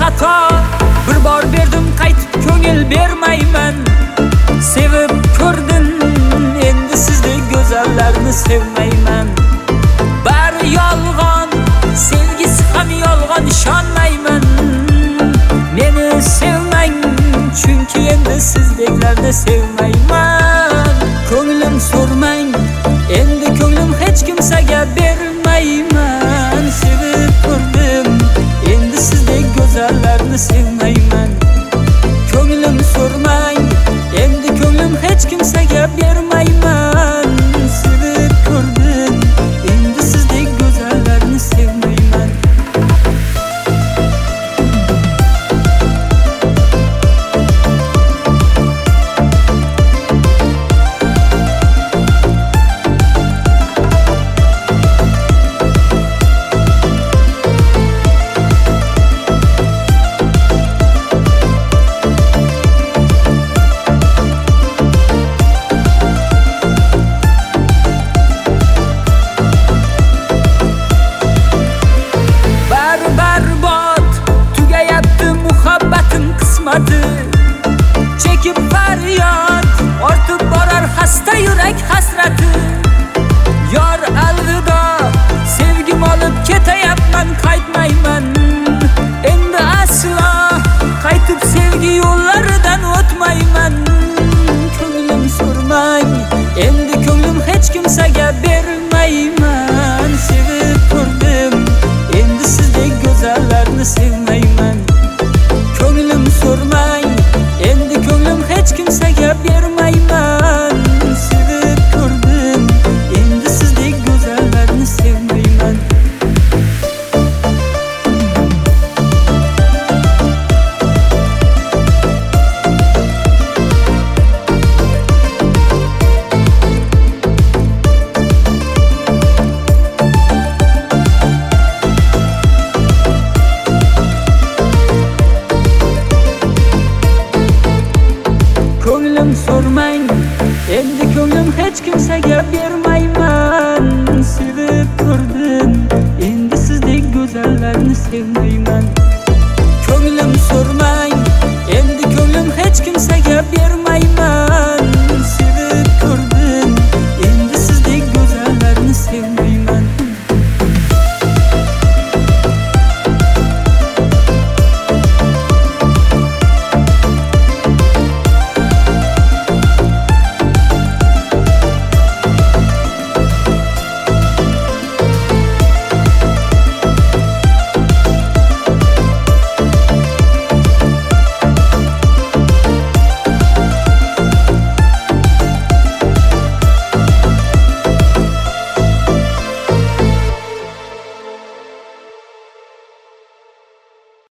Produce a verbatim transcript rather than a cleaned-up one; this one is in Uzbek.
xato. Bir bor berdim, qaytib ko'ngil bermayman. Sevib ko'rdim, endi sizdek go'zallarni sevmayman. Bari yolg'on, sevgisi ham yolg'on, ishonmayman. Meni sevmang, chunki endi sizdeklarni sevmayman. Ko'nglim so'rmang, endi ko'nglim hech kimsaga bermayman. Sevib ko'rdim, endi sizdek go'zallarni sevmayman. Ko'nglim so'rmang, endi ko'nglim hech kimsaga bermayman. Sevib ko'rdim, endi sizdek go'zallarni sevmayman. Çekip faryod, ortib borar xasta yurak hasrati. Yor alvido, sevgim olib ketayapman, qaytmayman. Endi aslo qaytib sevgi yo'llaridan o'tmayman. Ko'nglim so'rmang, endi ko'nglim hech kimsaga bermayman. Sevib ko'rdim, endi sizdek go'zallarni sevmayman. Ko'nglim so'rmang, endi ko'nglim hech kimsaga bermayman. Sevib ko'rdim, endi sizdek go'zallarni sevmayman. Ko'nglim so'rmang, endi ko'nglim hech kimsaga